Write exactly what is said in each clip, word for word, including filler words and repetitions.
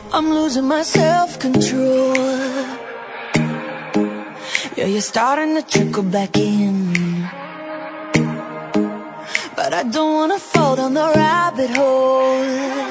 I'm losing my self-control. Yeah, you're starting to trickle back in, but I don't wanna fall down the rabbit hole.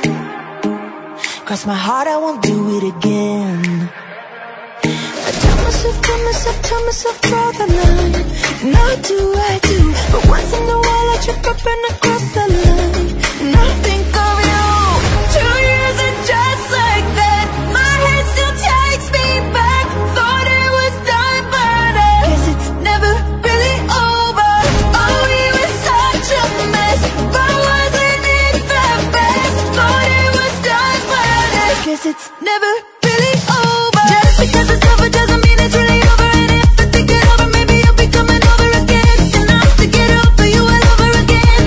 Cross my heart, I won't do it again. I tell myself, tell myself, tell myself, draw the line. And I do, I do, but once in a while I trip up and I cross the line. And I think of you. Two years and just like that, my head still takes me back. Thought it was done, but I guess it's never really over. Oh, we were such a mess, but wasn't it the best? Thought it was done, but I guess it's never really over. Just because it's over doesn't mean it's really over. And if I think it over, maybe you'll be coming over again. And I have to get over you all over again.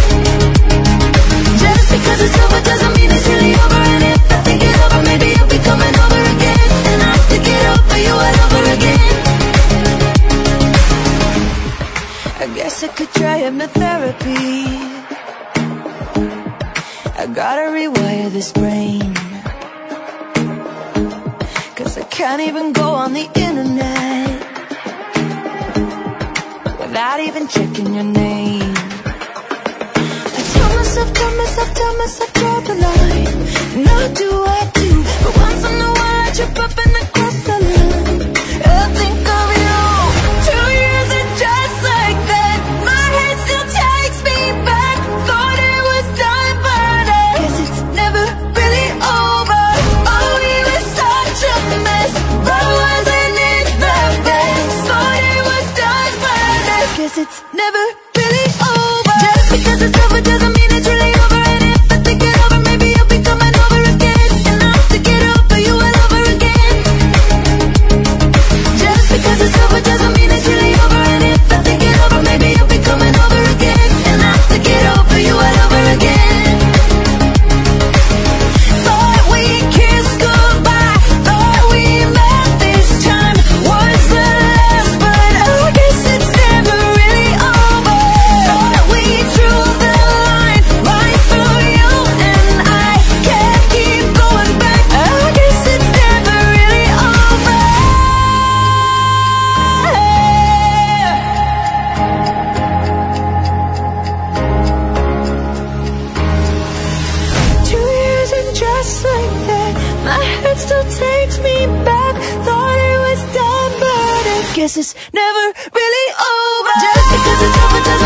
Just because it's over doesn't mean it's really over. And if I think it over, maybe you'll be coming over again. And I have to get over you all over again. I guess I could try hypnotherapy. I gotta rewire this brain, cause I can't even go on the internet without even checking your name. I tell myself, tell myself, tell myself, draw the line. And I do, I do, but once in a while I trip up and I cross the line. I think of you. Two years and just like that, my head still takes me back. Thought it was done, but I guess it's never really over. Oh, we were such a mess, but wasn't it the best? Thought it was done, but I guess it's never really over. Just because it's over doesn't mean it's really over. And if I think it over, maybe you'll be coming over again. And I have to get over you all over again. Just because it's over doesn't mean it's really over. And if I think it over, maybe you'll be coming over again. And I have to get over you all over again. Thought we kissed goodbye, thought we met this time was the last, but I guess it's never really over. Thought we drew the line right through you, and I can't keep going back. I guess it's never really over. Two years and just like that, my head still takes me back. Thought it was done, but I guess it's never really over. Just because it's over doesn't